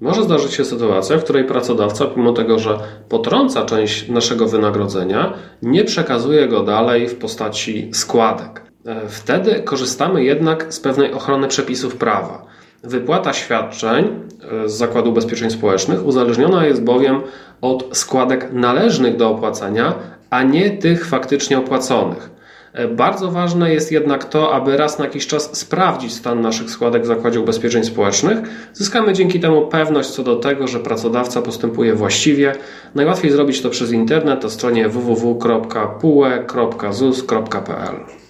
Może zdarzyć się sytuacja, w której pracodawca, pomimo tego, że potrąca część naszego wynagrodzenia, nie przekazuje go dalej w postaci składek. Wtedy korzystamy jednak z pewnej ochrony przepisów prawa. Wypłata świadczeń z Zakładu Ubezpieczeń Społecznych uzależniona jest bowiem od składek należnych do opłacenia, a nie tych faktycznie opłaconych. Bardzo ważne jest jednak to, aby raz na jakiś czas sprawdzić stan naszych składek w Zakładzie Ubezpieczeń Społecznych. Zyskamy dzięki temu pewność co do tego, że pracodawca postępuje właściwie. Najłatwiej zrobić to przez internet na stronie www.pue.zus.pl.